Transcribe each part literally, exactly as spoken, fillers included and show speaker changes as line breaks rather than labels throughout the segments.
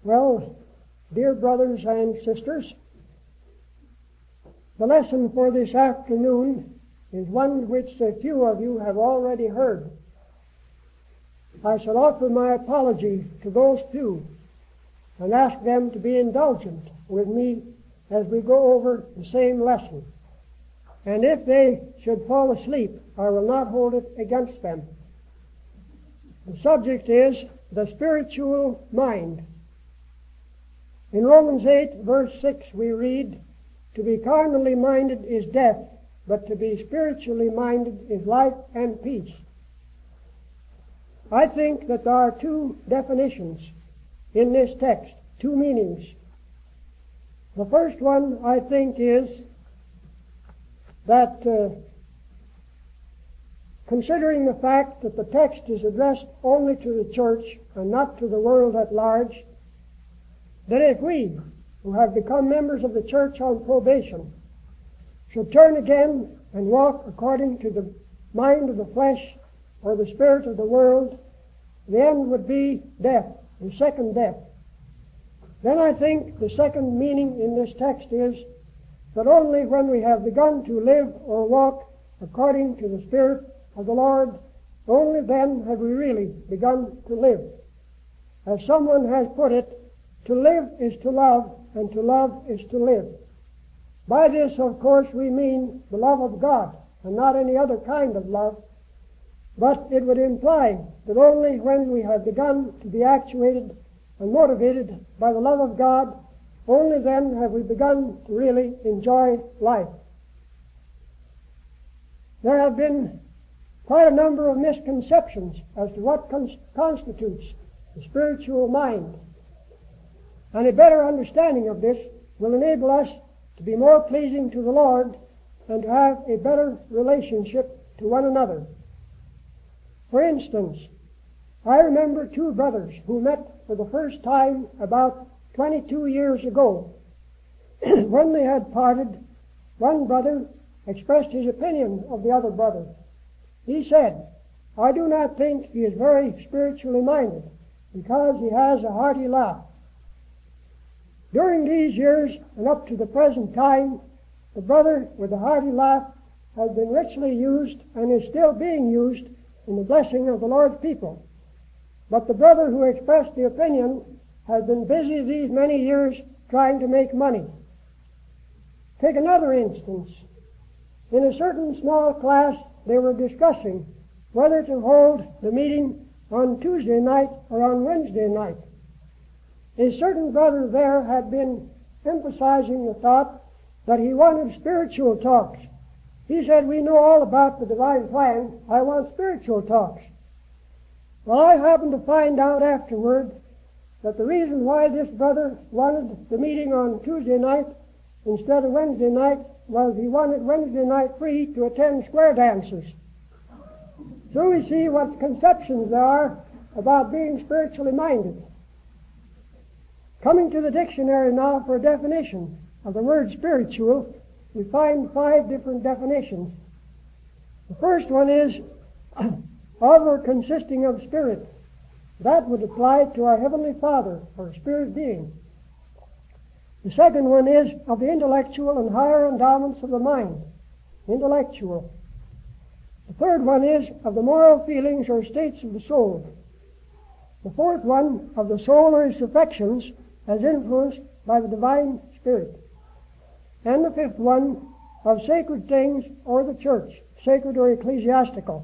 Well, dear brothers and sisters, the lesson for this afternoon is one which a few of you have already heard. I shall offer my apology to those few and ask them to be indulgent with me as we go over the same lesson. And if they should fall asleep, I will not hold it against them. The subject is the spiritual mind. In Romans eight, verse six, we read, "To be carnally minded is death, but to be spiritually minded is life and peace." I think that there are two definitions in this text, two meanings. The first one, I think, is that uh, considering the fact that the text is addressed only to the church and not to the world at large, that if we, who have become members of the church on probation, should turn again and walk according to the mind of the flesh or the spirit of the world, the end would be death, the second death. Then I think the second meaning in this text is that only when we have begun to live or walk according to the Spirit of the Lord, only then have we really begun to live. As someone has put it, to live is to love, and to love is to live. By this, of course, we mean the love of God, and not any other kind of love. But it would imply that only when we have begun to be actuated and motivated by the love of God, only then have we begun to really enjoy life. There have been quite a number of misconceptions as to what cons- constitutes the spiritual mind. And a better understanding of this will enable us to be more pleasing to the Lord and to have a better relationship to one another. For instance, I remember two brothers who met for the first time about twenty-two years ago. When they had parted, one brother expressed his opinion of the other brother. He said, "I do not think he is very spiritually minded because he has a hearty laugh." During these years and up to the present time, the brother with the hearty laugh has been richly used and is still being used in the blessing of the Lord's people. But the brother who expressed the opinion has been busy these many years trying to make money. Take another instance. In a certain small class, they were discussing whether to hold the meeting on Tuesday night or on Wednesday night. A certain brother there had been emphasizing the thought that he wanted spiritual talks. He said, "We know all about the divine plan. I want spiritual talks." Well, I happened to find out afterward that the reason why this brother wanted the meeting on Tuesday night instead of Wednesday night was he wanted Wednesday night free to attend square dances. So we see what conceptions there are about being spiritually minded. Coming to the dictionary now for a definition of the word spiritual, we find five different definitions. The first one is of or consisting of spirit. That would apply to our Heavenly Father, or spirit being. The second one is of the intellectual and higher endowments of the mind, intellectual. The third one is of the moral feelings or states of the soul. The fourth one of the soul or its affections as influenced by the divine spirit. And the fifth one of sacred things or the church, sacred or ecclesiastical.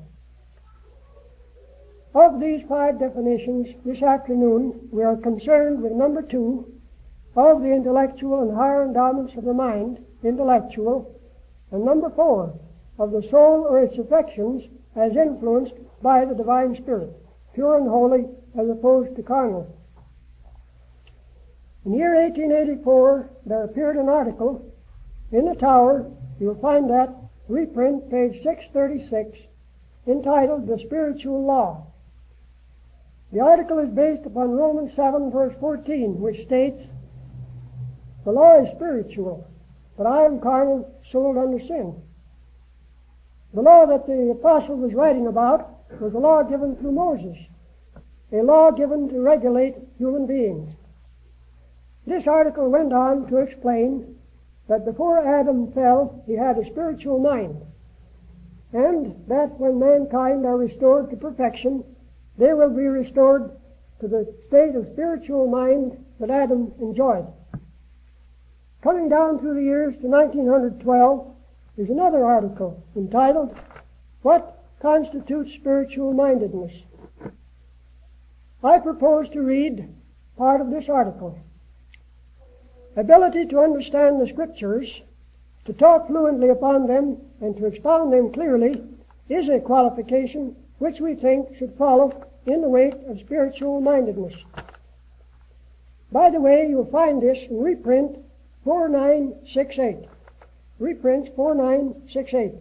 Of these five definitions, this afternoon we are concerned with number two, of the intellectual and higher endowments of the mind, intellectual, and number four, of the soul or its affections as influenced by the divine spirit, pure and holy as opposed to carnal. In the year eighteen eighty-four, there appeared an article in the Tower, you'll find that, reprint, page six thirty-six, entitled The Spiritual Law. The article is based upon Romans seven, verse fourteen, which states, "The law is spiritual, but I am carnal, sold under sin." The law that the apostle was writing about was a law given through Moses, a law given to regulate human beings. this article went on to explain that before Adam fell, he had a spiritual mind, and that when mankind are restored to perfection, they will be restored to the state of spiritual mind that Adam enjoyed. Coming down through the years to nineteen twelve is another article entitled, What Constitutes Spiritual Mindedness? I propose to read part of this article. Ability to understand the Scriptures, to talk fluently upon them, and to expound them clearly is a qualification which we think should follow in the wake of spiritual mindedness. By the way, you'll find this in reprint four nine six eight. Reprint four nine six eight.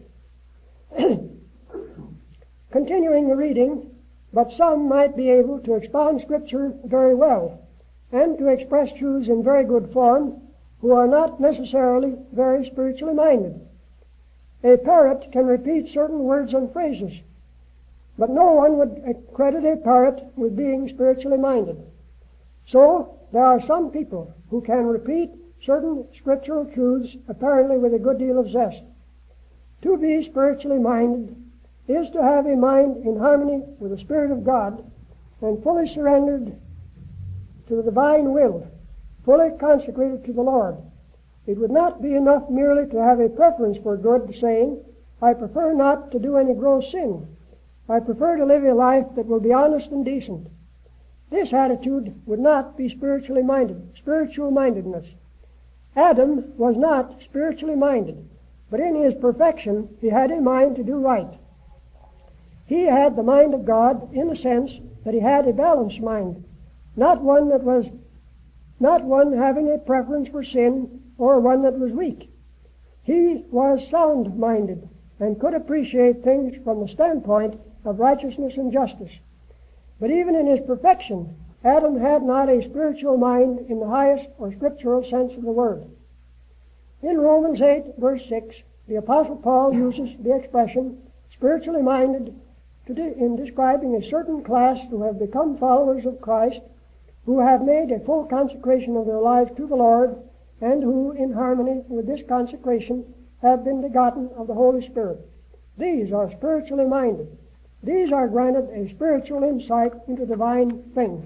Continuing the reading, but some might be able to expound Scripture very well and to express truths in very good form who are not necessarily very spiritually minded. A parrot can repeat certain words and phrases, but no one would credit a parrot with being spiritually minded. So, there are some people who can repeat certain scriptural truths apparently with a good deal of zest. To be spiritually minded is to have a mind in harmony with the Spirit of God and fully surrendered to the divine will, fully consecrated to the Lord. It would not be enough merely to have a preference for good, saying, I prefer not to do any gross sin. I prefer to live a life that will be honest and decent. This attitude would not be spiritually minded, spiritual mindedness. Adam was not spiritually minded, but in his perfection he had a mind to do right. He had the mind of God in the sense that he had a balanced mind, not one that was, not one having a preference for sin or one that was weak. He was sound-minded and could appreciate things from the standpoint of righteousness and justice. But even in his perfection, Adam had not a spiritual mind in the highest or scriptural sense of the word. In Romans eight, verse six, the Apostle Paul uses the expression spiritually minded to de- in describing a certain class who have become followers of Christ, who have made a full consecration of their lives to the Lord, and who, in harmony with this consecration, have been begotten of the Holy Spirit. These are spiritually minded. These are granted a spiritual insight into divine things.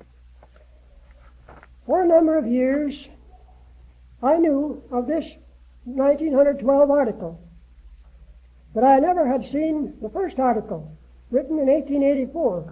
For a number of years, I knew of this nineteen twelve article, but I never had seen the first article, written in eighteen eighty-four.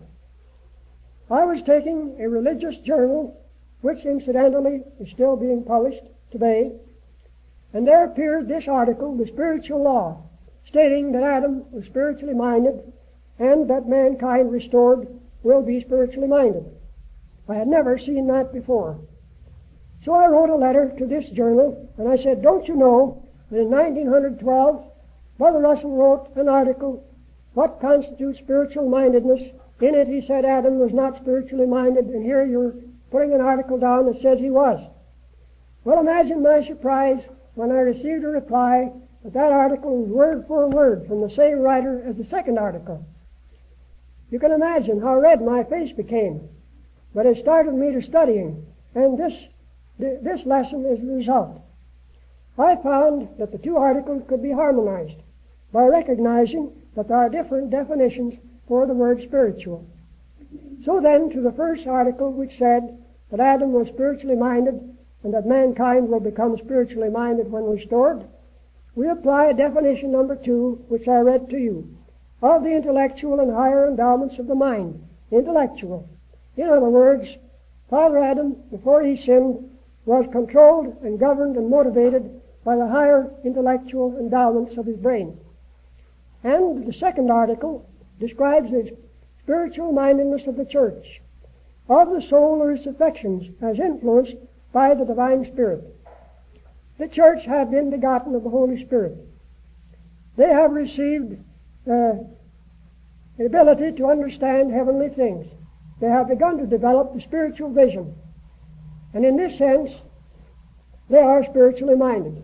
I was taking a religious journal, which incidentally is still being published today, and there appeared this article, The Spiritual Law, stating that Adam was spiritually minded and that mankind restored will be spiritually minded. I had never seen that before. So I wrote a letter to this journal, and I said, don't you know that in nineteen twelve, Brother Russell wrote an article, What Constitutes Spiritual Mindedness? In it he said Adam was not spiritually minded, and here you're putting an article down that says he was. Well, imagine my surprise when I received a reply that that article was word for word from the same writer as the second article. You can imagine how red my face became, but it started me to studying, and this this lesson is the result. I found that the two articles could be harmonized by recognizing that there are different definitions for the word spiritual. So then, to the first article, which said that Adam was spiritually minded and that mankind will become spiritually minded when restored, we apply definition number two, which I read to you, of the intellectual and higher endowments of the mind. Intellectual. In other words, Father Adam, before he sinned, was controlled and governed and motivated by the higher intellectual endowments of his brain. And the second article describes the spiritual mindedness of the church, of the soul or its affections, as influenced by the divine Spirit. The church have been begotten of the Holy Spirit. They have received uh, the ability to understand heavenly things. They have begun to develop the spiritual vision. And in this sense, they are spiritually minded.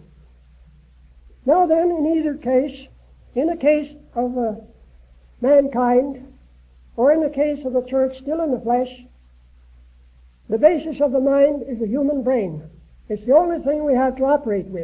Now then, in either case, in the case of uh, mankind, or in the case of the church still in the flesh, The basis of the mind is the human brain. It's the only thing we have to operate with.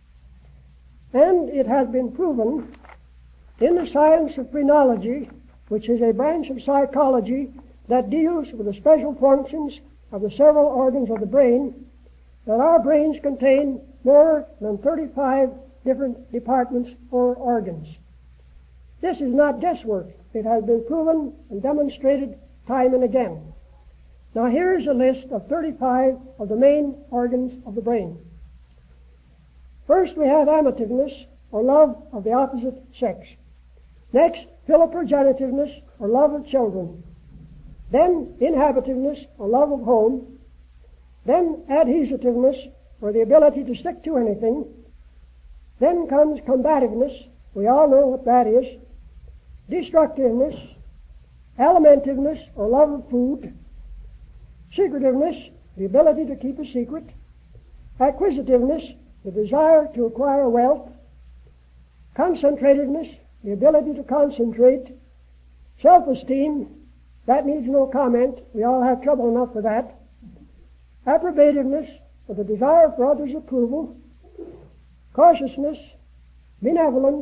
And it has been proven in the science of phrenology, which is a branch of psychology that deals with the special functions of the several organs of the brain, that our brains contain more than thirty-five different departments or organs. This is not guesswork. It has been proven and demonstrated time and again. Now here's a list of thirty-five of the main organs of the brain. First we have amativeness, or love of the opposite sex. Next, philoprogenitiveness, or love of children. Then, inhabitiveness, or love of home. Then, adhesiveness, or the ability to stick to anything. Then comes combativeness. We all know what that is. Destructiveness, alimentiveness, or love of food. Secretiveness, the ability to keep a secret. Acquisitiveness, the desire to acquire wealth. Concentratedness, the ability to concentrate. Self-esteem, that needs no comment. We all have trouble enough with that. Approbativeness, or the desire for others' approval. Cautiousness, benevolence,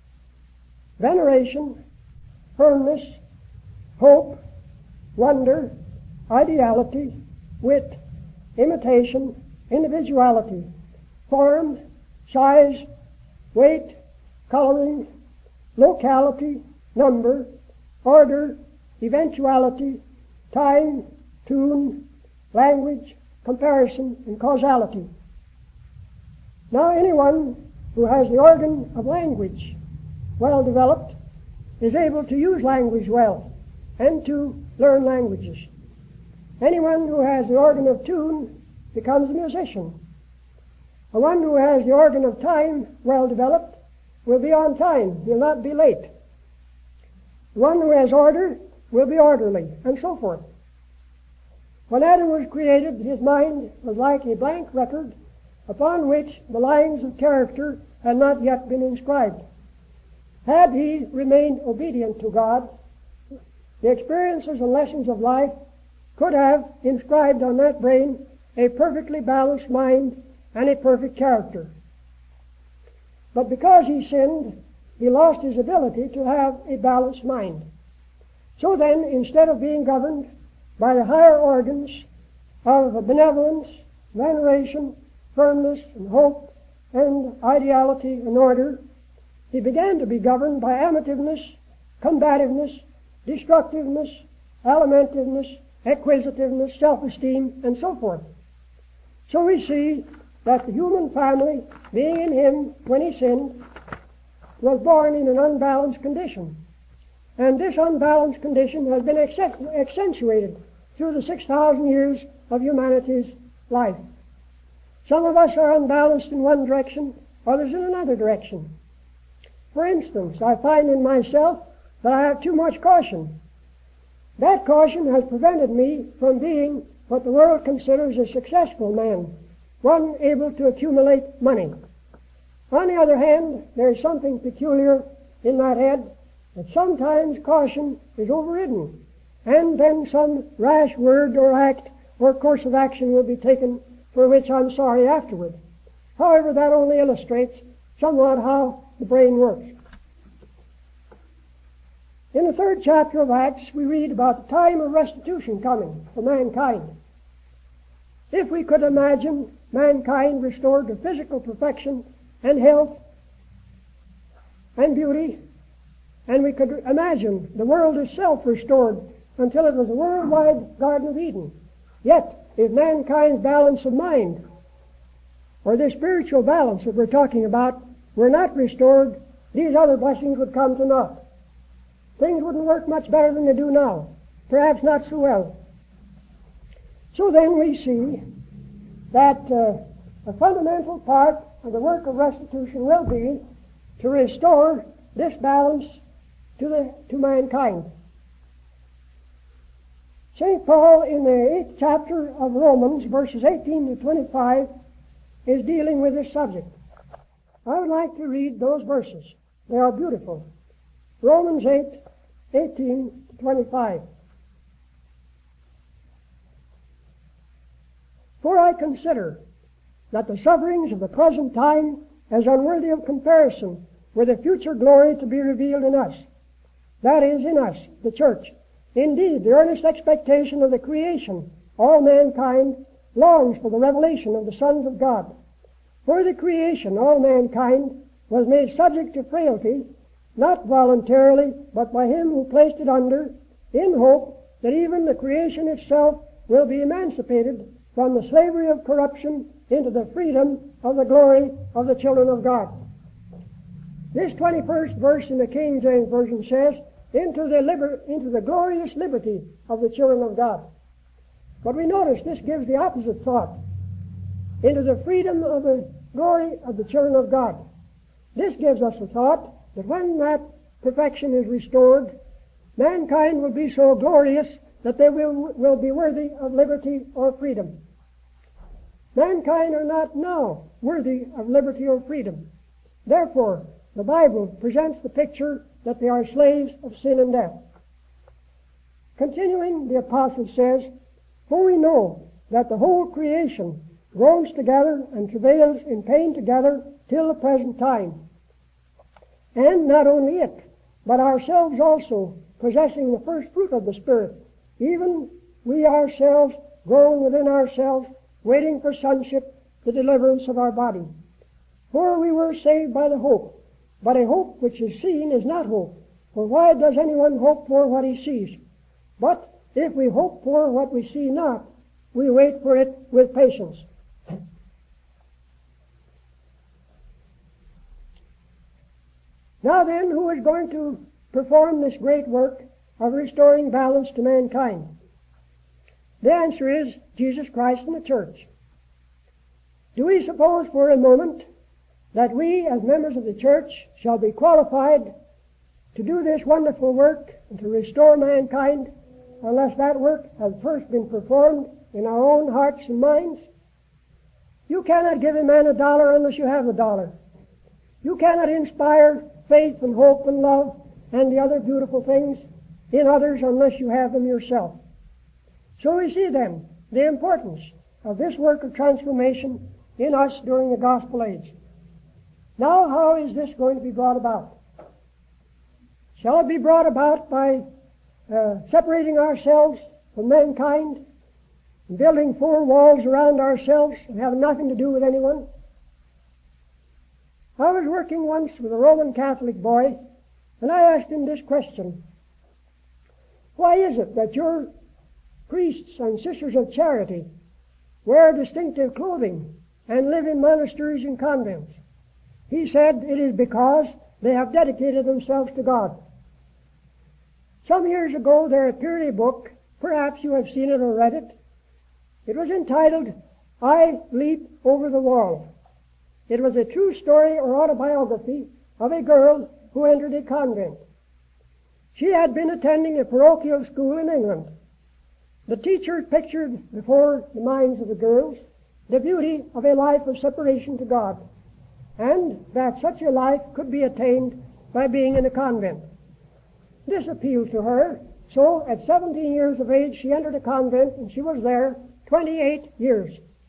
veneration, firmness, hope, wonder, ideality, wit, imitation, individuality, form, size, weight, coloring, locality, number, order, eventuality, time, tune, language, comparison, and causality. Now anyone who has the organ of language well developed is able to use language well and to learn languages. Anyone who has the organ of tune becomes a musician. The one who has the organ of time well developed will be on time. He'll not be late. The one who has order will be orderly, and so forth. When Adam was created, his mind was like a blank record upon which the lines of character had not yet been inscribed. Had he remained obedient to God, the experiences and lessons of life could have inscribed on that brain a perfectly balanced mind and a perfect character. But because he sinned, he lost his ability to have a balanced mind. So then, instead of being governed by the higher organs of benevolence, veneration, firmness, and hope, and ideality and order, he began to be governed by amativeness, combativeness, destructiveness, alimentiveness, acquisitiveness, self-esteem, and so forth. So we see that the human family, being in him when he sinned, was born in an unbalanced condition. And this unbalanced condition has been accentuated through the six thousand years of humanity's life. Some of us are unbalanced in one direction, others in another direction. For instance, I find in myself that I have too much caution. That caution has prevented me from being what the world considers a successful man, one able to accumulate money. On the other hand, there is something peculiar in that head, that sometimes caution is overridden, and then some rash word or act or course of action will be taken for which I'm sorry afterward. However, that only illustrates somewhat how the brain works. In the third chapter of Acts, we read about the time of restitution coming for mankind. If we could imagine mankind restored to physical perfection and health and beauty, and we could imagine the world itself restored until it was a worldwide Garden of Eden, yet if mankind's balance of mind, or the spiritual balance that we're talking about, were not restored, these other blessings would come to naught. Things wouldn't work much better than they do now, perhaps not so well. So then we see that uh, a fundamental part of the work of restitution will be to restore this balance to the to mankind. Saint Paul, in the eighth chapter of Romans, verses eighteen to twenty-five, is dealing with this subject. I would like to read those verses. They are beautiful. Romans eight, eighteen to twenty-five. I consider that the sufferings of the present time as unworthy of comparison with the future glory to be revealed in us, that is, in us, the church. Indeed, the earnest expectation of the creation, all mankind, longs for the revelation of the sons of God. For the creation, all mankind, was made subject to frailty, not voluntarily, but by him who placed it under, in hope that even the creation itself will be emancipated from the slavery of corruption into the freedom of the glory of the children of God. This twenty-first verse in the King James Version says, into the, liber- into the glorious liberty of the children of God. But we notice this gives the opposite thought, into the freedom of the glory of the children of God. This gives us the thought that when that perfection is restored, mankind will be so glorious that they will, will be worthy of liberty or freedom. Mankind are not now worthy of liberty or freedom. Therefore, the Bible presents the picture that they are slaves of sin and death. Continuing, the apostle says, for we know that the whole creation groans together and travails in pain together till the present time. And not only it, but ourselves also, possessing the first fruit of the Spirit, even we ourselves groan within ourselves, waiting for sonship, the deliverance of our body. For we were saved by the hope. But a hope which is seen is not hope. For why does anyone hope for what he sees? But if we hope for what we see not, we wait for it with patience. Now then, who is going to perform this great work of restoring balance to mankind? The answer is Jesus Christ and the church. Do we suppose for a moment that we, as members of the church, shall be qualified to do this wonderful work and to restore mankind unless that work has first been performed in our own hearts and minds? You cannot give a man a dollar unless you have a dollar. You cannot inspire faith and hope and love and the other beautiful things in others unless you have them yourself. So we see then the importance of this work of transformation in us during the gospel age. Now, how is this going to be brought about? Shall it be brought about by uh, separating ourselves from mankind, and building four walls around ourselves and having nothing to do with anyone? I was working once with a Roman Catholic boy, and I asked him this question. Why is it that your priests and sisters of charity wear distinctive clothing and live in monasteries and convents? He said it is because they have dedicated themselves to God. Some years ago there appeared a book, perhaps you have seen it or read it. It was entitled, I Leap Over the Wall. It was a true story or autobiography of a girl who entered a convent. She had been attending a parochial school in England. The teacher pictured before the minds of the girls the beauty of a life of separation to God, and that such a life could be attained by being in a convent. This appealed to her, so at seventeen years of age she entered a convent, and she was there twenty-eight years.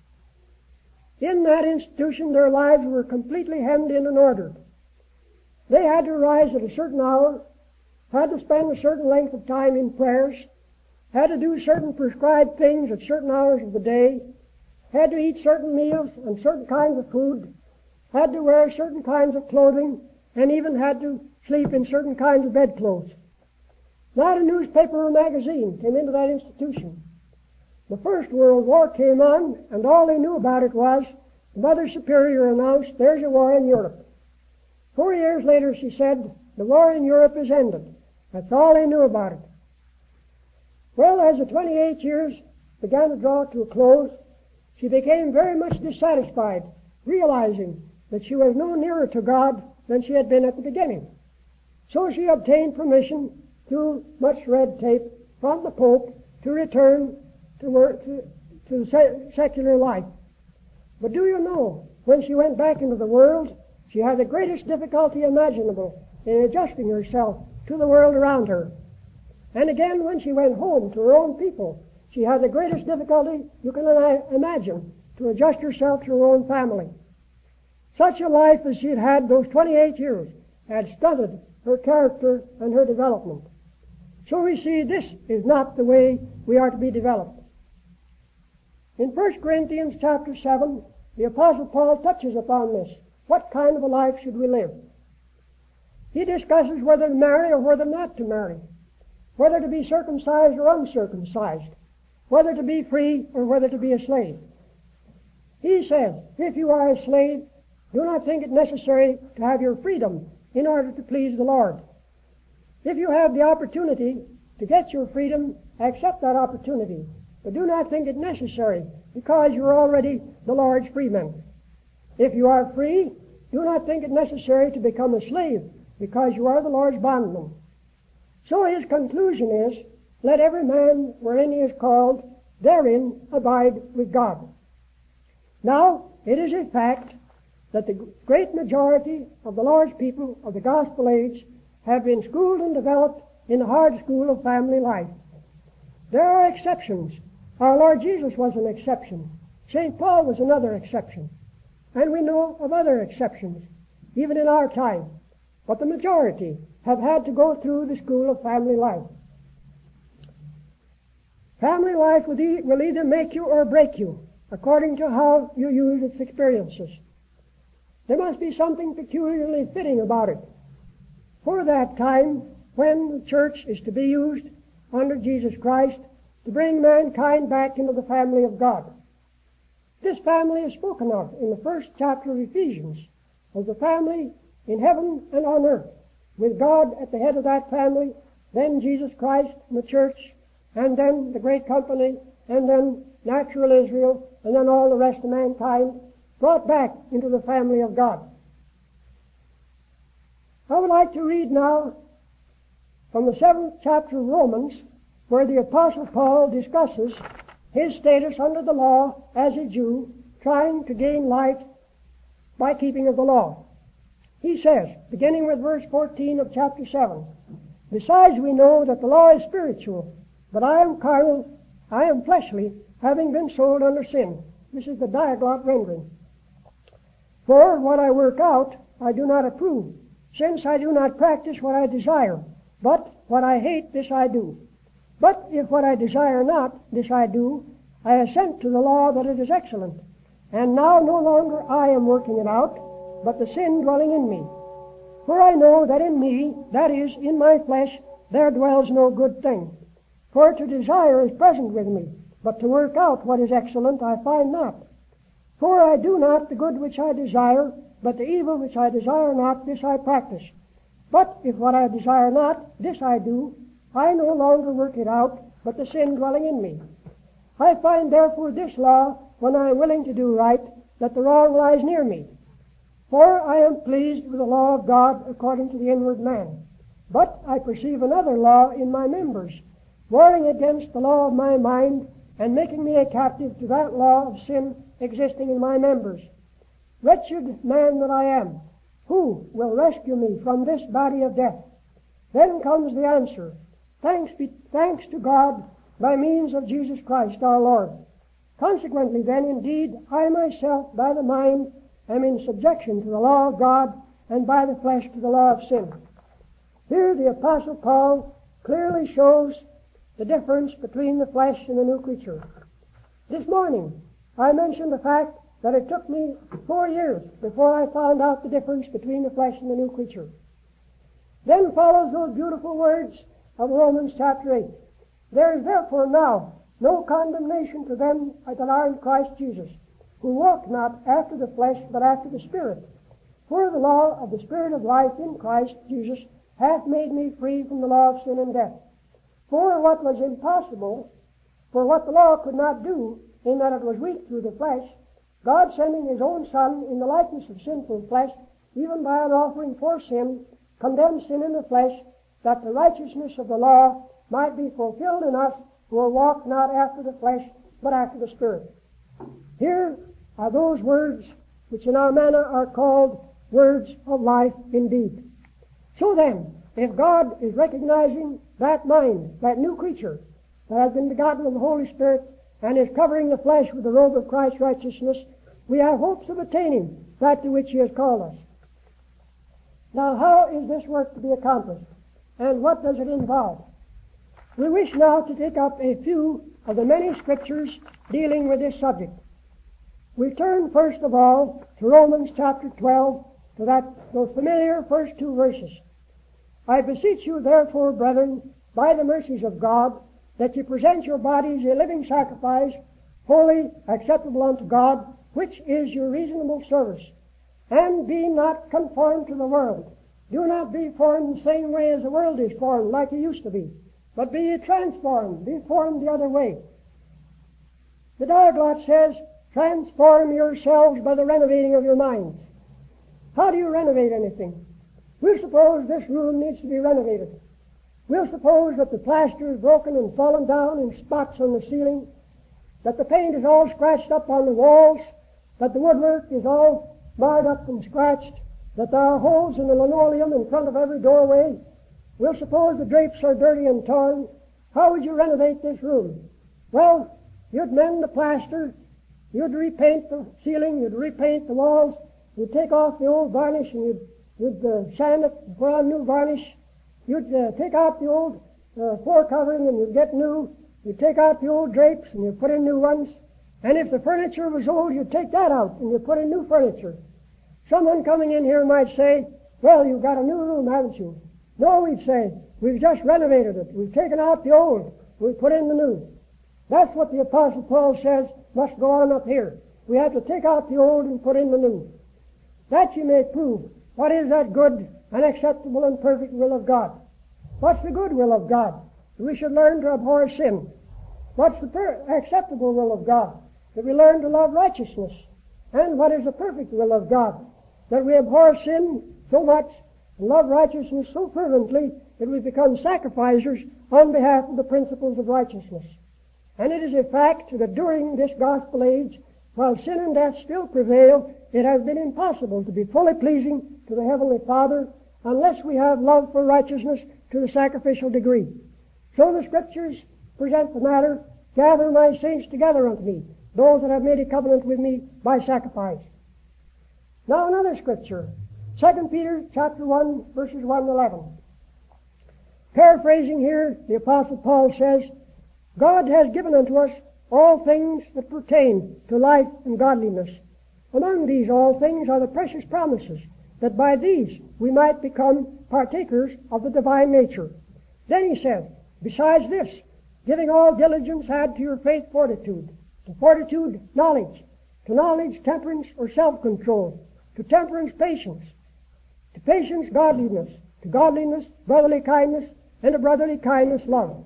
In that institution their lives were completely hemmed in and ordered. They had to rise at a certain hour, had to spend a certain length of time in prayers, had to do certain prescribed things at certain hours of the day, had to eat certain meals and certain kinds of food, had to wear certain kinds of clothing, and even had to sleep in certain kinds of bedclothes. Not a newspaper or magazine came into that institution. The First World War came on, and all they knew about it was the Mother Superior announced, there's a war in Europe. Four years later she said, the war in Europe is ended. That's all they knew about it. Well, as the twenty-eight years began to draw to a close, she became very much dissatisfied, realizing that she was no nearer to God than she had been at the beginning. So she obtained permission through much red tape from the Pope to return to, work, to, to se- secular life. But do you know, when she went back into the world, she had the greatest difficulty imaginable in adjusting herself to the world around her. And again, when she went home to her own people, she had the greatest difficulty you can imagine to adjust herself to her own family. Such a life as she had had those twenty-eight years had stunted her character and her development. So we see this is not the way we are to be developed. In First Corinthians chapter seven, the Apostle Paul touches upon this. What kind of a life should we live? He discusses whether to marry or whether not to marry, whether to be circumcised or uncircumcised, whether to be free or whether to be a slave. He says, if you are a slave, do not think it necessary to have your freedom in order to please the Lord. If you have the opportunity to get your freedom, accept that opportunity. But do not think it necessary, because you are already the Lord's freeman. If you are free, do not think it necessary to become a slave, because you are the Lord's bondman. So his conclusion is, let every man wherein he is called, therein abide with God. Now, it is a fact that the great majority of the Lord's people of the gospel age have been schooled and developed in the hard school of family life. There are exceptions. Our Lord Jesus was an exception. Saint Paul was another exception. And we know of other exceptions, even in our time. But the majority have had to go through the school of family life. Family life will either make you or break you, according to how you use its experiences. There must be something peculiarly fitting about it for that time when the church is to be used under Jesus Christ to bring mankind back into the family of God. This family is spoken of in the first chapter of Ephesians as the family in heaven and on earth, with God at the head of that family, then Jesus Christ and the church, and then the great company, and then natural Israel, and then all the rest of mankind brought back into the family of God. I would like to read now from the seventh chapter of Romans, where the Apostle Paul discusses his status under the law as a Jew trying to gain life by keeping of the law. He says, beginning with verse fourteen of chapter seven, besides we know that the law is spiritual, but I am carnal, I am fleshly, having been sold under sin. This is the Diaglott rendering. For what I work out, I do not approve, since I do not practice what I desire, but what I hate, this I do. But if what I desire not, this I do, I assent to the law that it is excellent. And now no longer I am working it out, but the sin dwelling in me. For I know that in me, that is, in my flesh, there dwells no good thing. For to desire is present with me, but to work out what is excellent I find not. For I do not the good which I desire, but the evil which I desire not, this I practice. But if what I desire not, this I do, I no longer work it out, but the sin dwelling in me. I find therefore this law, when I am willing to do right, that the wrong lies near me. For I am pleased with the law of God according to the inward man. But I perceive another law in my members, warring against the law of my mind, and making me a captive to that law of sin existing in my members. Wretched man that I am, who will rescue me from this body of death? Then comes the answer, thanks be thanks to God by means of Jesus Christ our Lord. Consequently then, indeed, I myself by the mind am in subjection to the law of God, and by the flesh to the law of sin. Here the Apostle Paul clearly shows the difference between the flesh and the new creature. This morning I mentioned the fact that it took me four years before I found out the difference between the flesh and the new creature. Then follows those beautiful words of Romans chapter eight. There is therefore now no condemnation to them that are in Christ Jesus, who walk not after the flesh, but after the Spirit. For the law of the Spirit of life in Christ Jesus hath made me free from the law of sin and death. For what was impossible, for what the law could not do, in that it was weak through the flesh, God sending his own Son in the likeness of sinful flesh, even by an offering for sin, condemned sin in the flesh, that the righteousness of the law might be fulfilled in us who walk not after the flesh, but after the Spirit. Here are those words which in our manner are called words of life indeed. So then, if God is recognizing that mind, that new creature that has been begotten of the Holy Spirit, and is covering the flesh with the robe of Christ's righteousness, we have hopes of attaining that to which He has called us. Now, how is this work to be accomplished, and what does it involve? We wish now to take up a few of the many scriptures dealing with this subject. We turn first of all to Romans chapter twelve, to that those familiar first two verses. I beseech you, therefore, brethren, by the mercies of God, that you present your bodies a living sacrifice, holy, acceptable unto God, which is your reasonable service. And be not conformed to the world. Do not be formed the same way as the world is formed, like you used to be, but be ye transformed, be formed the other way. The Diaglott says, transform yourselves by the renovating of your minds. How do you renovate anything? We'll suppose this room needs to be renovated. We'll suppose that the plaster is broken and fallen down in spots on the ceiling, that the paint is all scratched up on the walls, that the woodwork is all marred up and scratched, that there are holes in the linoleum in front of every doorway. We'll suppose the drapes are dirty and torn. How would you renovate this room? Well, you'd mend the plaster, you'd repaint the ceiling, you'd repaint the walls, you'd take off the old varnish and you'd, you'd uh, sand it and put on new varnish. You'd uh, take out the old uh, floor covering and you'd get new. You'd take out the old drapes and you'd put in new ones. And if the furniture was old, you'd take that out and you'd put in new furniture. Someone coming in here might say, well, you've got a new room, haven't you? No, we'd say, we've just renovated it. We've taken out the old. We've put in the new. That's what the Apostle Paul says must go on up here. We have to take out the old and put in the new. That you may prove what is that good and acceptable and perfect will of God. What's the good will of God? We should learn to abhor sin. What's the per- acceptable will of God? That we learn to love righteousness. And what is the perfect will of God? That we abhor sin so much and love righteousness so fervently that we become sacrificers on behalf of the principles of righteousness. And it is a fact that during this gospel age, while sin and death still prevail, it has been impossible to be fully pleasing to the Heavenly Father unless we have love for righteousness to the sacrificial degree. So the Scriptures present the matter, gather my saints together unto me, those that have made a covenant with me by sacrifice. Now another Scripture, Second Peter chapter one, verses one and eleven. Paraphrasing here, the Apostle Paul says, God has given unto us all things that pertain to life and godliness. Among these all things are the precious promises, that by these we might become partakers of the divine nature. Then he said, besides this, giving all diligence, add to your faith fortitude, to fortitude knowledge, to knowledge temperance or self-control, to temperance patience, to patience godliness, to godliness brotherly kindness, and to brotherly kindness love.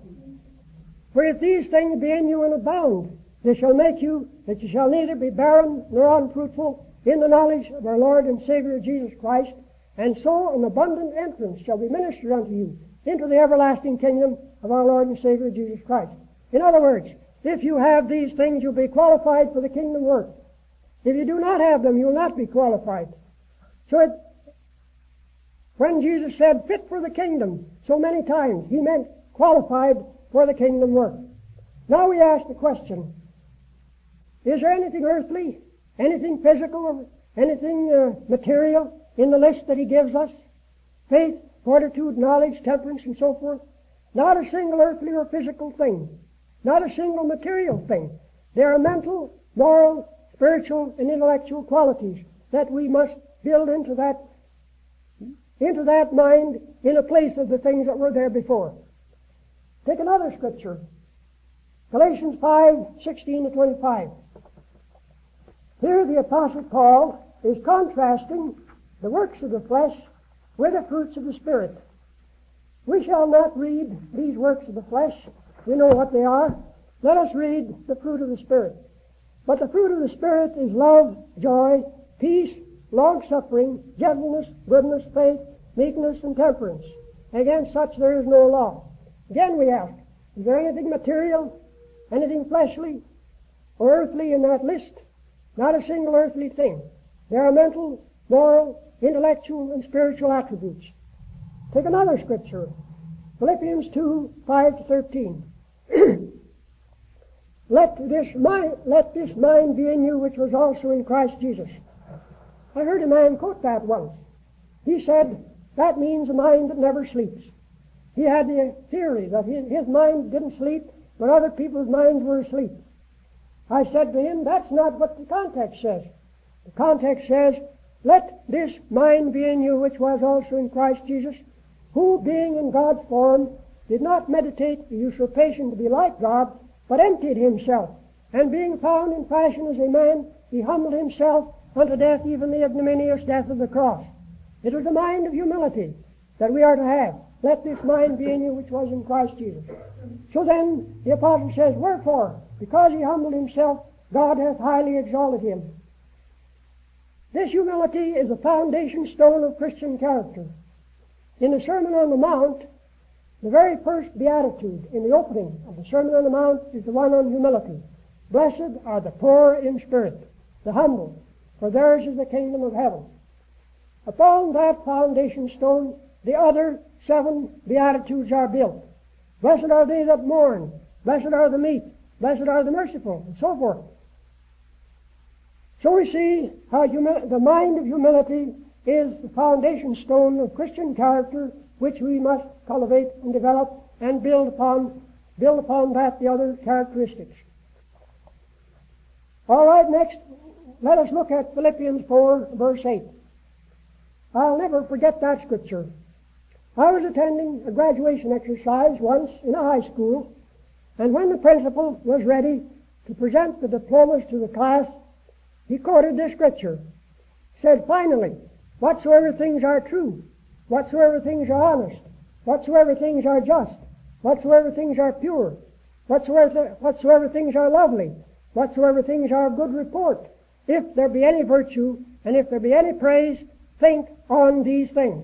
For if these things be in you and abound, they shall make you that you shall neither be barren nor unfruitful in the knowledge of our Lord and Savior Jesus Christ, and so an abundant entrance shall be ministered unto you into the everlasting kingdom of our Lord and Savior Jesus Christ. In other words, if you have these things, you'll be qualified for the kingdom work. If you do not have them, you'll not be qualified. So it, when Jesus said fit for the kingdom so many times, he meant qualified for the kingdom work. Now we ask the question, is there anything earthly, anything physical, or anything uh, material in the list that he gives us? Faith, fortitude, knowledge, temperance, and so forth? Not a single earthly or physical thing. Not a single material thing. There are mental, moral, spiritual, and intellectual qualities that we must build into that, into that mind in a place of the things that were there before. Take another scripture. Galatians five, sixteen to twenty-five. Here the Apostle Paul is contrasting the works of the flesh with the fruits of the Spirit. We shall not read these works of the flesh. We know what they are. Let us read the fruit of the Spirit. But the fruit of the Spirit is love, joy, peace, long-suffering, gentleness, goodness, faith, meekness, and temperance. Against such there is no law. Again we ask, is there anything material, anything fleshly, or earthly in that list? Not a single earthly thing. There are mental, moral, intellectual, and spiritual attributes. Take another scripture, Philippians two, five to thirteen. let this mind, let this mind be in you which was also in Christ Jesus. I heard a man quote that once. He said, that means a mind that never sleeps. He had the theory that his, his mind didn't sleep, but other people's minds were asleep. I said to him, that's not what the context says. The context says, let this mind be in you which was also in Christ Jesus, who, being in God's form, did not meditate the usurpation to be like God, but emptied himself, and being found in fashion as a man, he humbled himself unto death, even the ignominious death of the cross. It was a mind of humility that we are to have. Let this mind be in you which was in Christ Jesus. So then the apostle says, wherefore, because he humbled himself, God hath highly exalted him. This humility is the foundation stone of Christian character. In the Sermon on the Mount, the very first beatitude in the opening of the Sermon on the Mount is the one on humility. Blessed are the poor in spirit, the humble, for theirs is the kingdom of heaven. Upon that foundation stone, the other seven beatitudes are built. Blessed are they that mourn, blessed are the meek, blessed are the merciful, and so forth. So we see how humi- the mind of humility is the foundation stone of Christian character, which we must cultivate and develop and build upon, build upon that the other characteristics. All right, next, let us look at Philippians four, verse eight. I'll never forget that scripture. I was attending a graduation exercise once in a high school, and when the principal was ready to present the diplomas to the class, he quoted this scripture. He said, finally, whatsoever things are true, whatsoever things are honest, whatsoever things are just, whatsoever things are pure, whatsoever, whatsoever things are lovely, whatsoever things are of good report, if there be any virtue, and if there be any praise, think on these things.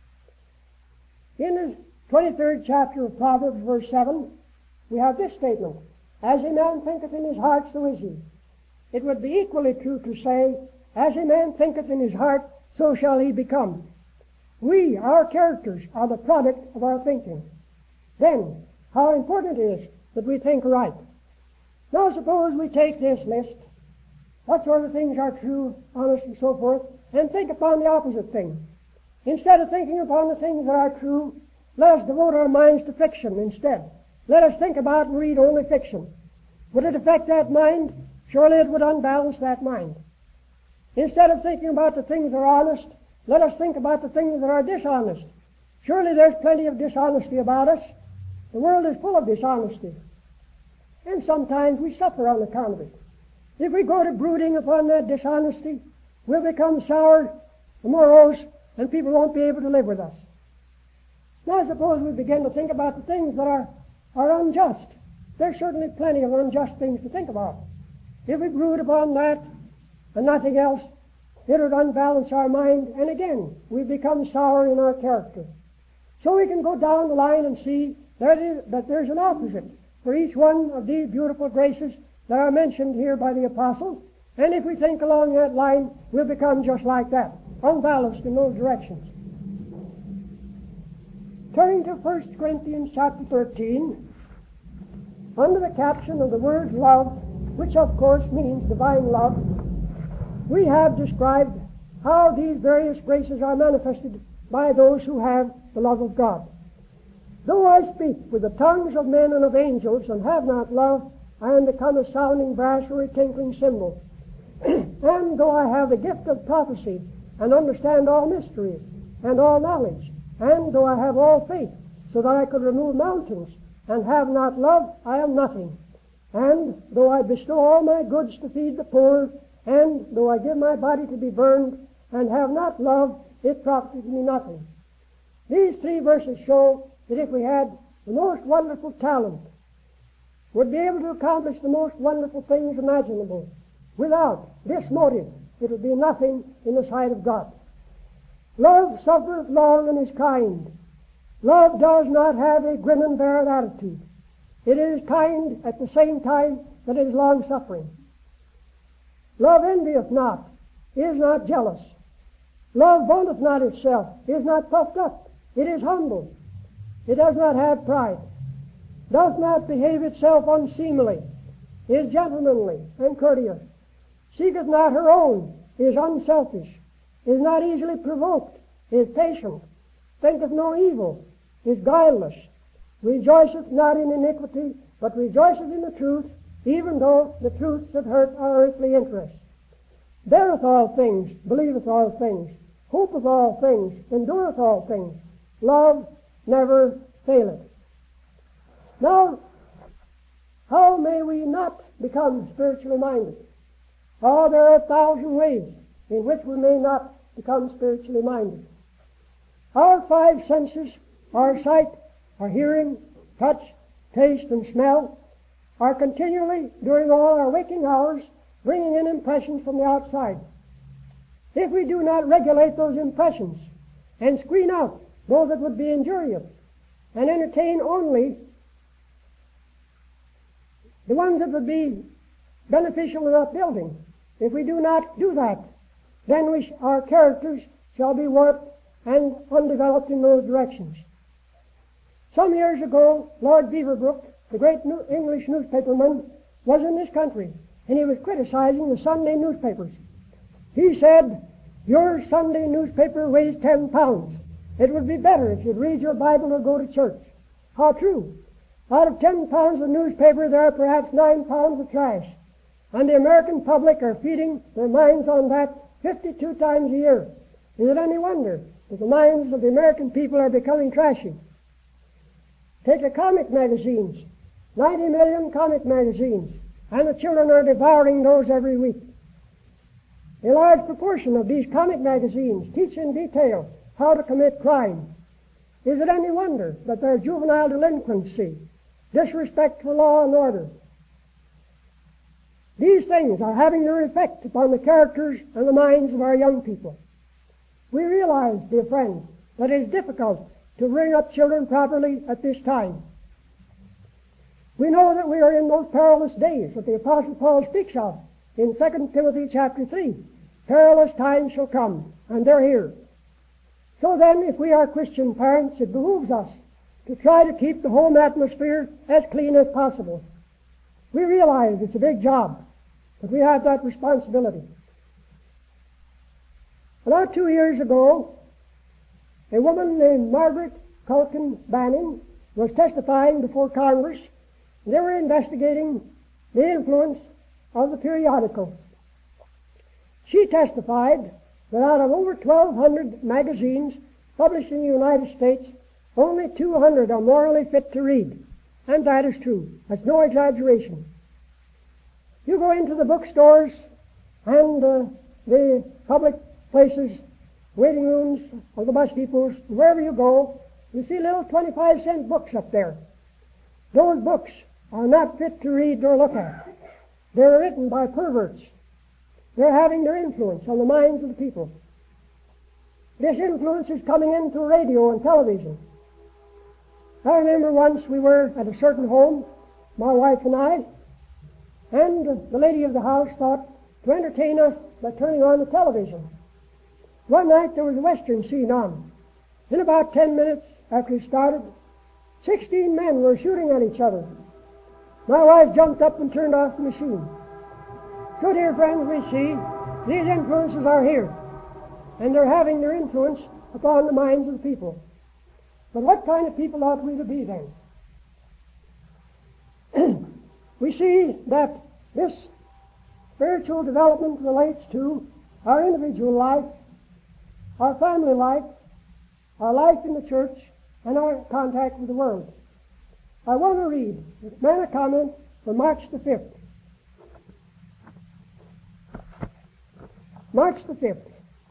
In the twenty-third chapter of Proverbs, verse seven, we have this statement, as a man thinketh in his heart, so is he. It would be equally true to say, as a man thinketh in his heart, so shall he become. We, our characters, are the product of our thinking. Then, how important it is that we think right. Now suppose we take this list, whatsoever things are true, honest, and so forth, and think upon the opposite thing. Instead of thinking upon the things that are true, let us devote our minds to fiction instead. Let us think about and read only fiction. Would it affect that mind? Surely it would unbalance that mind. Instead of thinking about the things that are honest, let us think about the things that are dishonest. Surely there's plenty of dishonesty about us. The world is full of dishonesty. And sometimes we suffer on account of it. If we go to brooding upon that dishonesty, we'll become sour, morose, and people won't be able to live with us. Now suppose we begin to think about the things that are, are unjust. There's certainly plenty of unjust things to think about. If we brood upon that and nothing else, it would unbalance our mind, and again, we become sour in our character. So we can go down the line and see that, is, that there's an opposite for each one of these beautiful graces that are mentioned here by the apostle, and if we think along that line, we'll become just like that, unbalanced in those directions. Turning to First Corinthians chapter thirteen, under the caption of the word love, which of course means divine love, we have described how these various graces are manifested by those who have the love of God. Though I speak with the tongues of men and of angels and have not love, I am become a sounding brass or a tinkling cymbal. And though I have the gift of prophecy and understand all mysteries and all knowledge, and though I have all faith so that I could remove mountains and have not love, I am nothing. And though I bestow all my goods to feed the poor, and though I give my body to be burned and have not love, it profiteth me nothing. These three verses show that if we had the most wonderful talent, would be able to accomplish the most wonderful things imaginable, without this motive, it would be nothing in the sight of God. Love suffereth long and is kind. Love does not have a grin and bear attitude. It is kind at the same time that it is long-suffering. Love envieth not, is not jealous. Love vaunteth not itself, is not puffed up. It is humble. It does not have pride, doth not behave itself unseemly, is gentlemanly and courteous, seeketh not her own, is unselfish, is not easily provoked, is patient, thinketh no evil, is guileless, rejoiceth not in iniquity, but rejoiceth in the truth, even though the truth should hurt our earthly interests. Beareth all things, believeth all things, hopeth all things, endureth all things. Love never faileth. Now, how may we not become spiritually minded? Oh, there are a thousand ways in which we may not become spiritually minded. Our five senses, our sight, our hearing, touch, taste, and smell, are continually, during all our waking hours, bringing in impressions from the outside. If we do not regulate those impressions and screen out those that would be injurious and entertain only the ones that would be beneficial and upbuilding, if we do not do that, then we sh- our characters shall be warped and undeveloped in those directions. Some years ago, Lord Beaverbrook, the great new English newspaperman, was in this country, and he was criticizing the Sunday newspapers. He said, "Your Sunday newspaper weighs ten pounds. It would be better if you'd read your Bible or go to church." How true! Out of ten pounds of newspaper, there are perhaps nine pounds of trash. And the American public are feeding their minds on that fifty-two times a year. Is it any wonder that the minds of the American people are becoming trashy? Take the comic magazines. ninety million comic magazines. And the children are devouring those every week. A large proportion of these comic magazines teach in detail how to commit crime. Is it any wonder that there's juvenile delinquency, disrespect for law and order? These things are having their effect upon the characters and the minds of our young people. We realize, dear friends, that it is difficult to bring up children properly at this time. We know that we are in those perilous days that the Apostle Paul speaks of in Second Timothy chapter three. Perilous times shall come, and they're here. So then, if we are Christian parents, it behooves us to try to keep the home atmosphere as clean as possible. We realize it's a big job, but we have that responsibility. About two years ago, a woman named Margaret Culkin Banning was testifying before Congress. They were investigating the influence of the periodicals. She testified that out of over twelve hundred magazines published in the United States, only two hundred are morally fit to read. And that is true. That's no exaggeration. You go into the bookstores and uh, the public places, waiting rooms, or the bus depots, wherever you go, you see little twenty-five cent books up there. Those books are not fit to read nor look at. They're written by perverts. They're having their influence on the minds of the people. This influence is coming into radio and television. I remember once we were at a certain home, my wife and I, and the lady of the house thought to entertain us by turning on the television. One night there was a western scene on. In about ten minutes after it started, sixteen men were shooting at each other. My wife jumped up and turned off the machine. So, dear friends, we see these influences are here, and they're having their influence upon the minds of the people. But what kind of people ought we to be then? We see that this spiritual development relates to our individual life, our family life, our life in the church, and our contact with the world. I want to read a comment from March the fifth. March the fifth.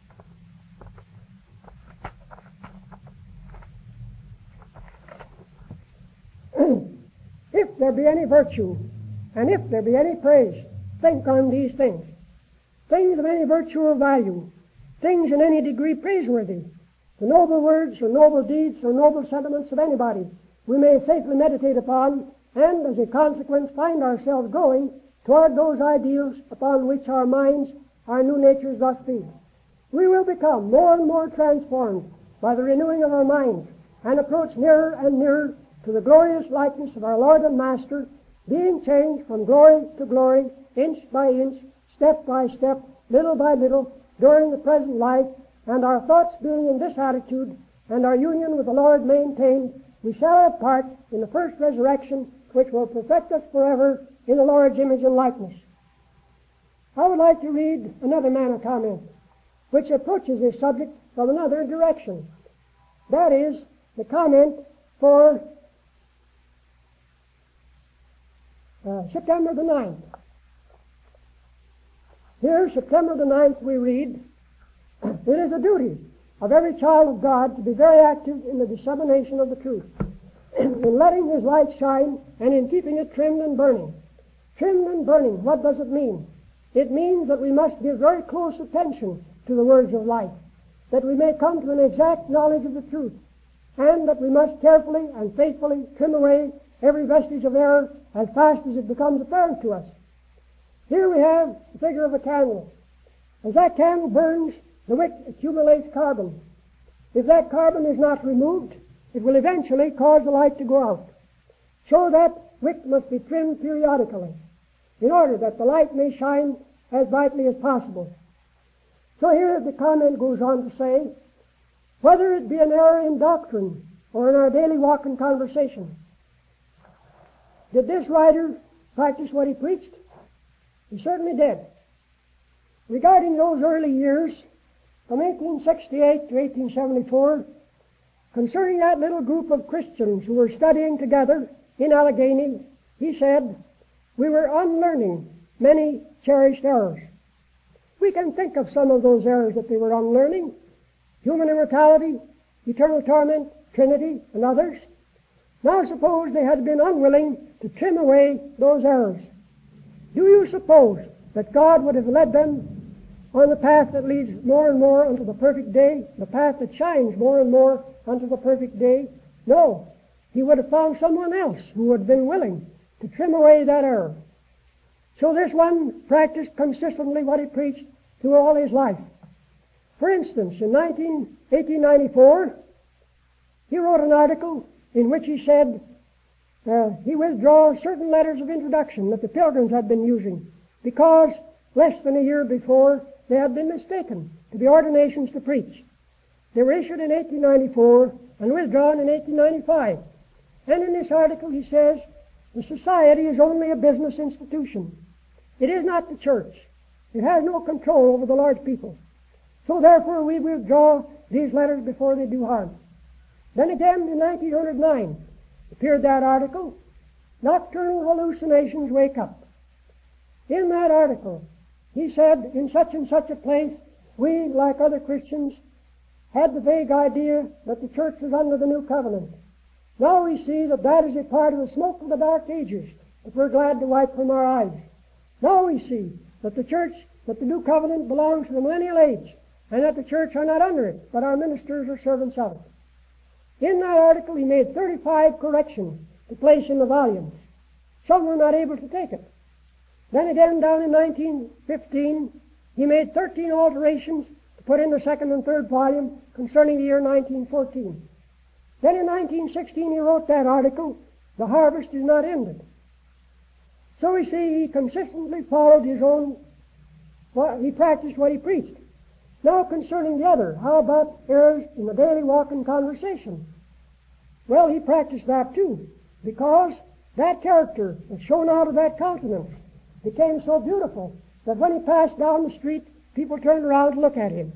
If there be any virtue, and if there be any praise, think on these things. Things of any virtue or value, things in any degree praiseworthy, the noble words or noble deeds or noble sentiments of anybody we may safely meditate upon, and as a consequence find ourselves growing toward those ideals upon which our minds, our new natures thus feed. We will become more and more transformed by the renewing of our minds, and approach nearer and nearer to the glorious likeness of our Lord and Master, being changed from glory to glory, inch by inch, step by step, little by little, during the present life, and our thoughts being in this attitude, and our union with the Lord maintained, we shall have part in the first resurrection, which will perfect us forever in the Lord's image and likeness. I would like to read another manner comment, which approaches this subject from another direction. That is, the comment for uh, September the ninth. Here, September the ninth, we read, "It is a duty of every child of God to be very active in the dissemination of the truth, in letting his light shine, and in keeping it trimmed and burning." Trimmed and burning, what does it mean? It means that we must give very close attention to the words of life, that we may come to an exact knowledge of the truth, and that we must carefully and faithfully trim away every vestige of error as fast as it becomes apparent to us. Here we have the figure of a candle. As that candle burns, the wick accumulates carbon. If that carbon is not removed, it will eventually cause the light to go out. So that wick must be trimmed periodically in order that the light may shine as brightly as possible. So here the comment goes on to say, whether it be an error in doctrine or in our daily walk and conversation, did this writer practice what he preached? He certainly did. Regarding those early years, from eighteen sixty-eight to eighteen seventy-four, concerning that little group of Christians who were studying together in Allegheny, he said, we were unlearning many cherished errors. We can think of some of those errors that they were unlearning: human immortality, eternal torment, Trinity, and others. Now suppose they had been unwilling to trim away those errors. Do you suppose that God would have led them on the path that leads more and more unto the perfect day, the path that shines more and more unto the perfect day? No. He would have found someone else who would have been willing to trim away that error. So this one practiced consistently what he preached through all his life. For instance, in eighteen ninety-four, he wrote an article in which he said uh, he withdrew certain letters of introduction that the Pilgrims had been using because less than a year before they had been mistaken to be ordinations to preach. They were issued in eighteen ninety-four and withdrawn in eighteen ninety-five. And in this article he says, the society is only a business institution. It is not the church. It has no control over the Lord's people. So therefore we withdraw these letters before they do harm. Then again in nineteen oh nine appeared that article, Nocturnal Hallucinations Wake Up. In that article he said, in such and such a place, we, like other Christians, had the vague idea that the church was under the new covenant. Now we see that that is a part of the smoke of the dark ages that we're glad to wipe from our eyes. Now we see that the church, that the new covenant belongs to the millennial age, and that the church are not under it, but are ministers or servants of it. In that article he made thirty-five corrections to place in the volumes. Some were not able to take it. Then again, down in nineteen fifteen, he made thirteen alterations to put in the second and third volume concerning the year nineteen fourteen. Then in nineteen sixteen he wrote that article, The Harvest is Not Ended. So we see he consistently followed his own, well, he practiced what he preached. Now concerning the other, how about errors in the daily walk and conversation? Well, he practiced that too, because that character that shone out of that countenance became so beautiful that when he passed down the street, people turned around to look at him.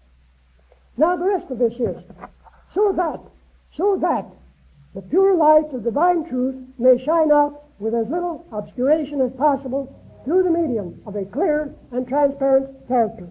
Now the rest of this is, so that, so that the pure light of divine truth may shine out with as little obscuration as possible through the medium of a clear and transparent character.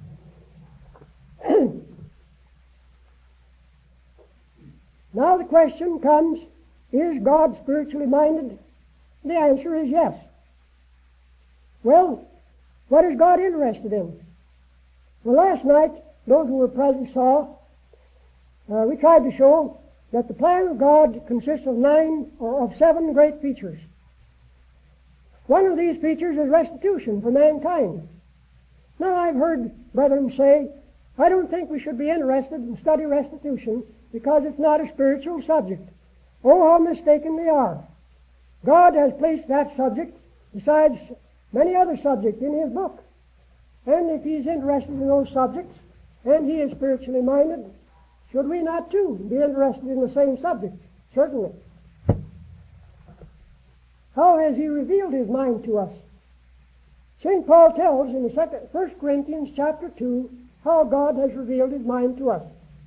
Now the question comes, is God spiritually minded? The answer is yes. Well, what is God interested in? Well, last night, those who were present saw, uh, we tried to show that the plan of God consists of nine or of seven great features. One of these features is restitution for mankind. Now, I've heard brethren say, I don't think we should be interested in study restitution because it's not a spiritual subject. Oh, how mistaken they are. God has placed that subject besides many other subjects in His book. And if He's interested in those subjects, and He is spiritually minded, should we not too be interested in the same subject? Certainly. How has He revealed His mind to us? Saint Paul tells in the second, First Corinthians chapter two how God has revealed His mind to us.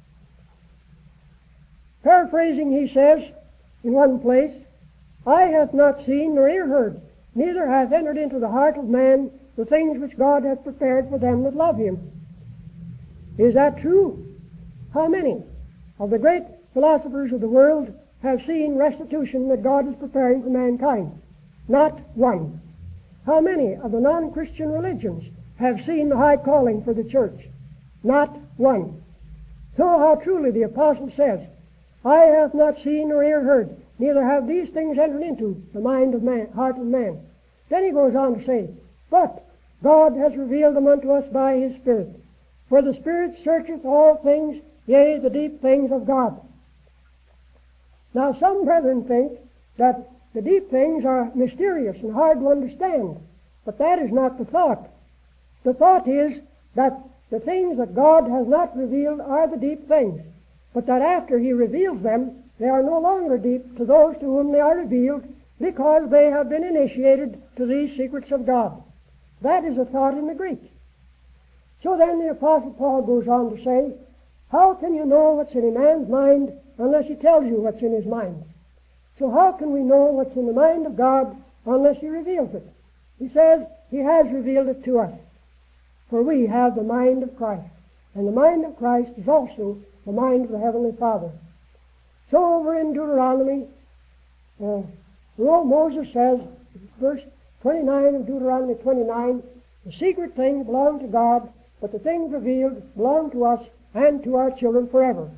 Paraphrasing, he says in one place, "Eye hath not seen nor ear heard, neither hath entered into the heart of man the things which God hath prepared for them that love Him." Is that true? How many of the great philosophers of the world have seen restitution that God is preparing for mankind? Not one. How many of the non-Christian religions have seen the high calling for the church? Not one. So how truly the apostle says, "Eye hath not seen nor ear heard, neither have these things entered into the mind of man, heart of man." Then he goes on to say, "But God has revealed them unto us by His Spirit. For the Spirit searcheth all things, yea, the deep things of God." Now some brethren think that the deep things are mysterious and hard to understand, but that is not the thought. The thought is that the things that God has not revealed are the deep things, but that after He reveals them, they are no longer deep to those to whom they are revealed, because they have been initiated to these secrets of God. That is a thought in the Greek. So then the Apostle Paul goes on to say, how can you know what's in a man's mind unless he tells you what's in his mind? So how can we know what's in the mind of God unless He reveals it? He says He has revealed it to us. For we have the mind of Christ, and the mind of Christ is also the mind of the Heavenly Father. So over in Deuteronomy, uh, Moses says, verse twenty-nine of Deuteronomy twenty-nine, "The secret things belong to God, but the things revealed belong to us and to our children forever."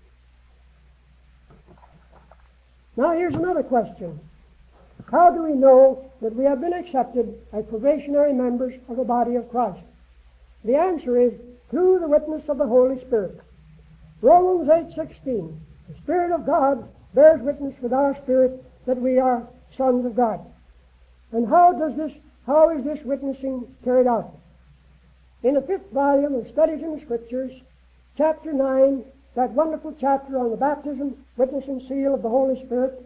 Now here's another question. How do we know that we have been accepted as probationary members of the body of Christ? The answer is through the witness of the Holy Spirit. Romans eight sixteen, "The Spirit of God bears witness with our spirit that we are sons of God." And how does this, how is this witnessing carried out? In the fifth volume of Studies in the Scriptures, chapter nine, that wonderful chapter on the baptism, witness, and seal of the Holy Spirit,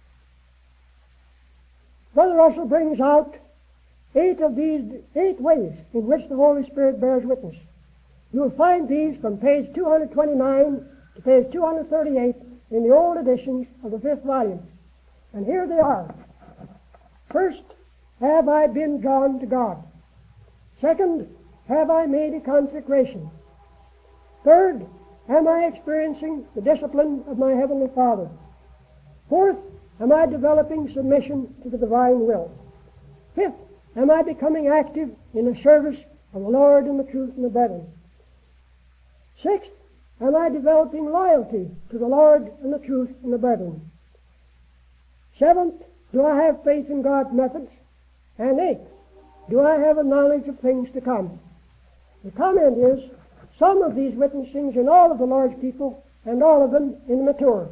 Brother Russell brings out eight of these, eight ways in which the Holy Spirit bears witness. You'll find these from page two twenty-nine to page two thirty-eight in the old editions of the fifth volume. And here they are. First, have I been drawn to God? Second, have I made a consecration? Third, am I experiencing the discipline of my Heavenly Father? Fourth, am I developing submission to the divine will? Fifth, am I becoming active in the service of the Lord and the truth and the brethren? Sixth, am I developing loyalty to the Lord and the truth and the brethren? Seventh, do I have faith in God's methods? And eighth, do I have a knowledge of things to come? The comment is, some of these witnessings in all of the Lord's people, and all of them in the mature.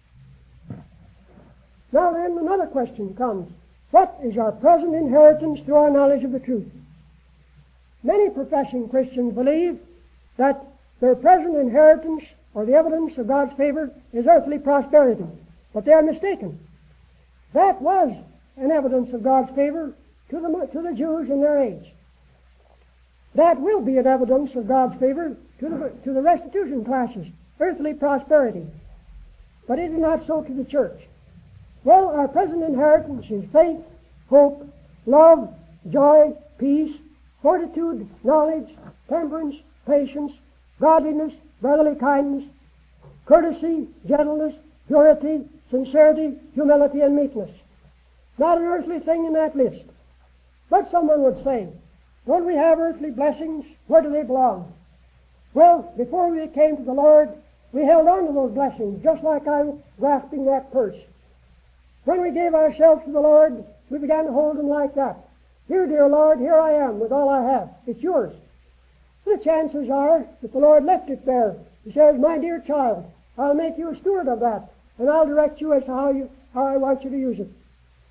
Now then, another question comes. What is our present inheritance through our knowledge of the truth? Many professing Christians believe that their present inheritance, or the evidence of God's favor, is earthly prosperity. But they are mistaken. That was an evidence of God's favor to the, to the Jews in their age. That will be an evidence of God's favor to the, to the restitution classes, earthly prosperity. But it is not so to the church. Well, our present inheritance is faith, hope, love, joy, peace, fortitude, knowledge, temperance, patience, godliness, brotherly kindness, courtesy, gentleness, purity, sincerity, humility, and meekness. Not an earthly thing in that list. But someone would say, don't we have earthly blessings? Where do they belong? Well, before we came to the Lord, we held on to those blessings, just like I'm grasping that purse. When we gave ourselves to the Lord, we began to hold them like that. Here, dear Lord, here I am with all I have. It's yours. The chances are that the Lord left it there. He says, my dear child, I'll make you a steward of that, and I'll direct you as to how, you, how I want you to use it.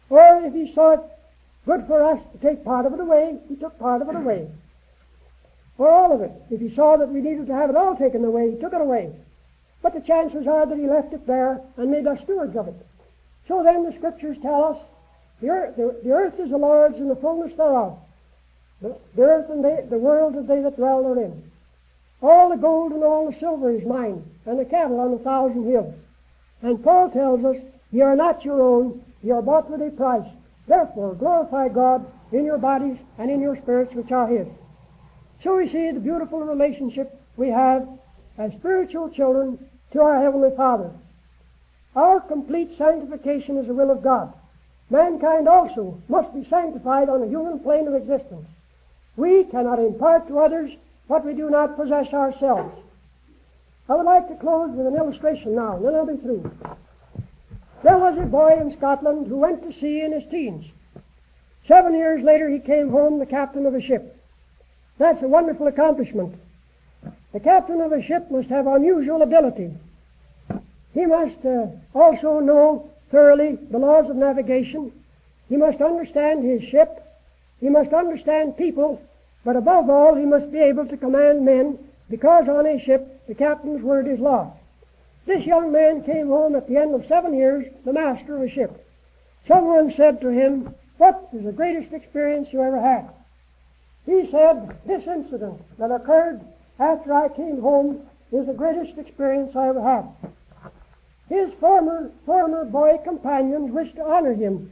Or if He saw it good for us to take part of it away, He took part of it away. Or all of it. If He saw that we needed to have it all taken away, He took it away. But the chances are that He left it there and made us stewards of it. So then the Scriptures tell us, the earth, the, the earth is the Lord's and the fullness thereof. The, the earth and they, the world and they that dwell therein. All the gold and all the silver is mine, and the cattle on a thousand hills. And Paul tells us, ye are not your own, ye are bought with a price. Therefore glorify God in your bodies and in your spirits which are His. So we see the beautiful relationship we have as spiritual children to our Heavenly Father. Our complete sanctification is the will of God. Mankind also must be sanctified on a human plane of existence. We cannot impart to others what we do not possess ourselves. I would like to close with an illustration now, and then I'll be through. There was a boy in Scotland who went to sea in his teens. Seven years later he came home the captain of a ship. That's a wonderful accomplishment. The captain of a ship must have unusual ability. He must uh, also know thoroughly the laws of navigation. He must understand his ship. He must understand people. But above all, he must be able to command men, because on a ship the captain's word is law. This young man came home at the end of seven years, the master of a ship. Someone said to him, "What is the greatest experience you ever had?" He said, "This incident that occurred after I came home is the greatest experience I ever had." His former, former boy companions wished to honor him.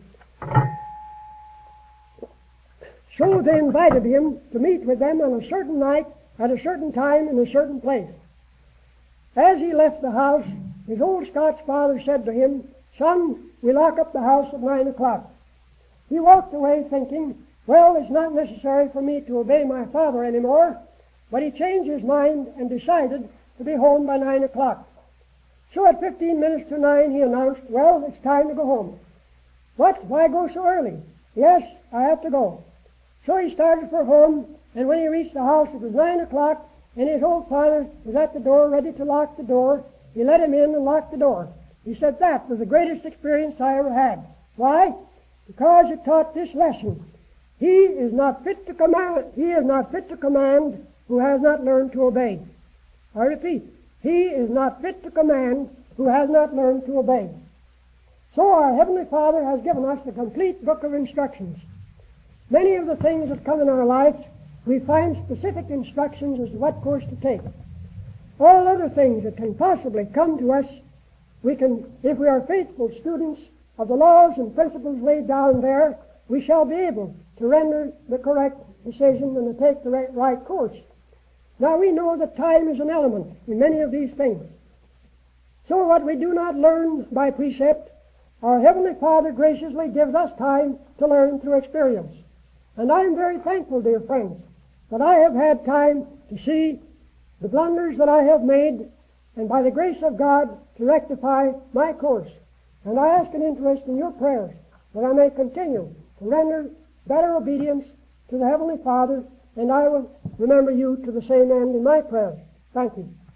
So they invited him to meet with them on a certain night, at a certain time, in a certain place. As he left the house, his old Scotch father said to him, "Son, we lock up the house at nine o'clock." He walked away thinking, well, it's not necessary for me to obey my father anymore, but he changed his mind and decided to be home by nine o'clock. So at fifteen minutes to nine he announced, "Well, it's time to go home." "What? Why go so early?" "Yes, I have to go." So he started for home, and when he reached the house it was nine o'clock, and his old father was at the door ready to lock the door. He let him in and locked the door. He said, "That was the greatest experience I ever had." Why? Because it taught this lesson. He is not fit to command, he is not fit to command who has not learned to obey. I repeat, he is not fit to command who has not learned to obey. So our Heavenly Father has given us the complete book of instructions. Many of the things that come in our lives, we find specific instructions as to what course to take. All other things that can possibly come to us, we can, if we are faithful students of the laws and principles laid down there, we shall be able to render the correct decision and to take the right, right course. Now we know that time is an element in many of these things. So what we do not learn by precept, our Heavenly Father graciously gives us time to learn through experience. And I am very thankful, dear friends, that I have had time to see the blunders that I have made, and by the grace of God to rectify my course. And I ask an interest in your prayers that I may continue to render better obedience to the Heavenly Father, and I will remember you to the same end in my prayers. Thank you.